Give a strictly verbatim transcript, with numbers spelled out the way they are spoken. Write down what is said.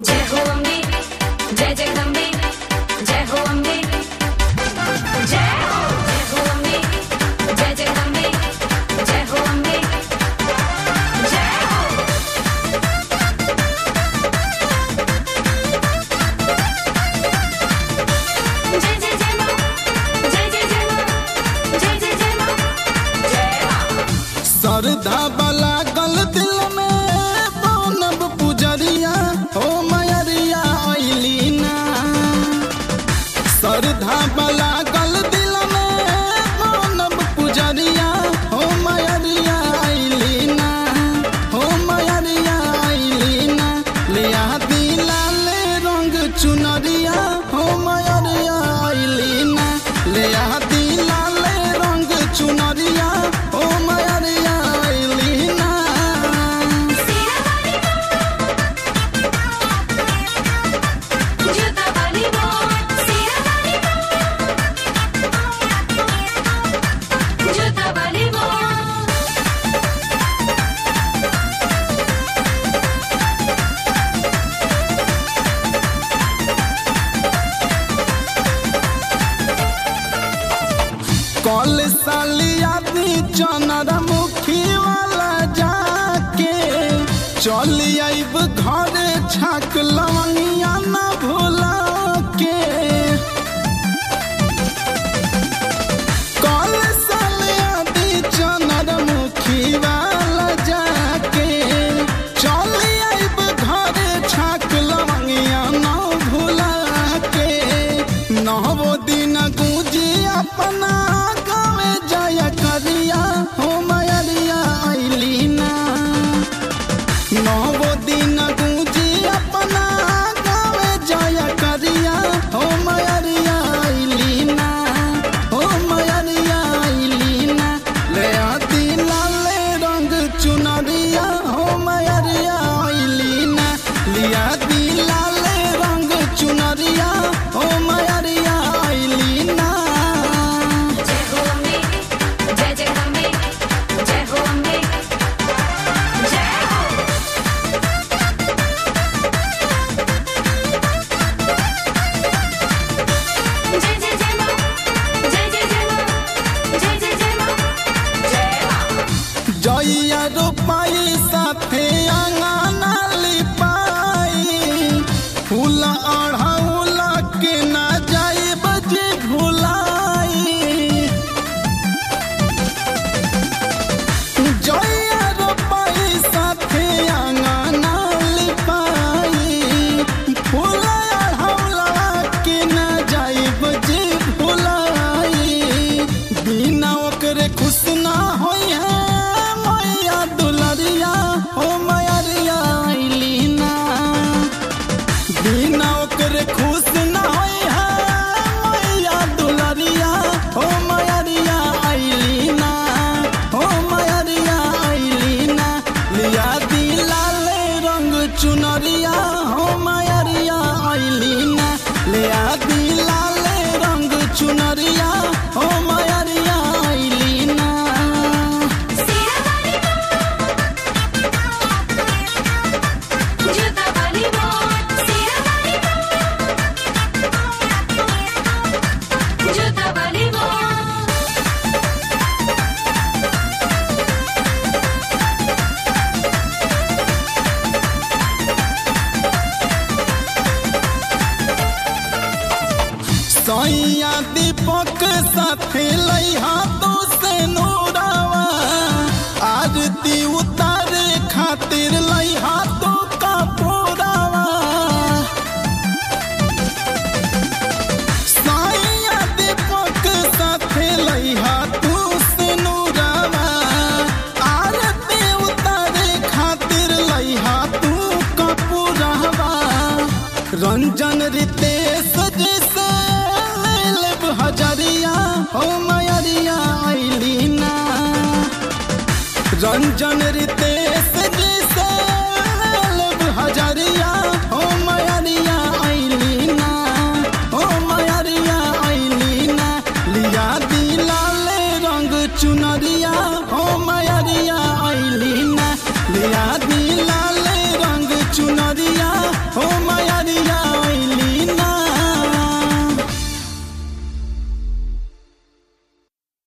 जय हो अम्बे, जय जय अम्बे, जय हो अम्बे, जय हो जय हो अम्बे, जय जय अम्बे, जय हो अम्बे, जय हो। जय जय जय मां, जय जय जय मां, जय जय जय मां, जय मां। सरधा वाला गल दिल में बनब पुजरिया हो मयरिया अइली ना। सरधा वाला गल दिल में बनब पुजरिया हो मयरिया अइली ना, हो मयरिया अइली ना। लिया दिला ले रंग चुनरिया हो मयरिया अइली ना। लिया दिला ले रंग चुनरिया हो मयरिया अइली ना। सीरा वाली मां, जूता वाली मां, सीरा वाली मां, जूता वाली मां। कल सालिया दी चनरा मुखी वाला जाके चली आइब घरे छाक लवंगिया न भूला के। कल सालिया दी चनरा मुखी वाला जाके चली आइब घरे छाक लवंगिया न भूला के। नवो दिन गुजी अपना गावे जाया करिया हो मयरिया अइली ना। नवो दिन गुजी अपना गावे जाया करिया हो मयरिया अइली ना, हो मयरिया अइली ना। ले आती लाले रंग चुनरिया हो मयरिया अइली ना। लिया दी लाले रंग चुनरिया हो मयरिया अइली ना। जय हो अम्बे, जय जय अम्बे, जय हो अम्बे, जय हो। जय जय जय मां, जय जय जय मां, जय जय जय मां, जय मां। जइया रोपाई साथे आंगना लिपाई फूल अढ़ौला के ना जाई बजे भुलाई। जइया रोपाई साथे आंगना लिपाई फूल अढ़ौला के ना जाई बजे भुलाई। बिना ओकरे खुश ना होई है मैया दुलरिया हो मयरिया अइली ना। बिना ओकरे खुश ना होई है मैया दुलरिया हो मयरिया अइली ना, हो मयरिया अइली ना। लिया दिला ले रंग चुनरिया हो मयरिया अइली ना। लिया दिला ले रंग चुनरिया हो मयरिया अइली ना। सीरा वाली मां, जूता वाली मां, सीरा वाली मां, जूता वाली मां। सैया दीपक साथे लइहा तो से नूरावा आरती उतारे खातिर लइहा तो कपूरावा। सैया दीपक साथे लइहा तो से नूरावा आरती उतारे खातिर लइहा तो कपूरावा। रंजन रितेश जैसे लेब हजरिया हो मयरिया अइली ना। रंजन रितेश जैसे लेब हजरिया हो मयरिया अइली ना, हो मयरिया अइली ना। लिया दिला ले रंग चुनरिया हो मयरिया अइली ना। लिया दिला ले रंग चुनरिया हो मयरिया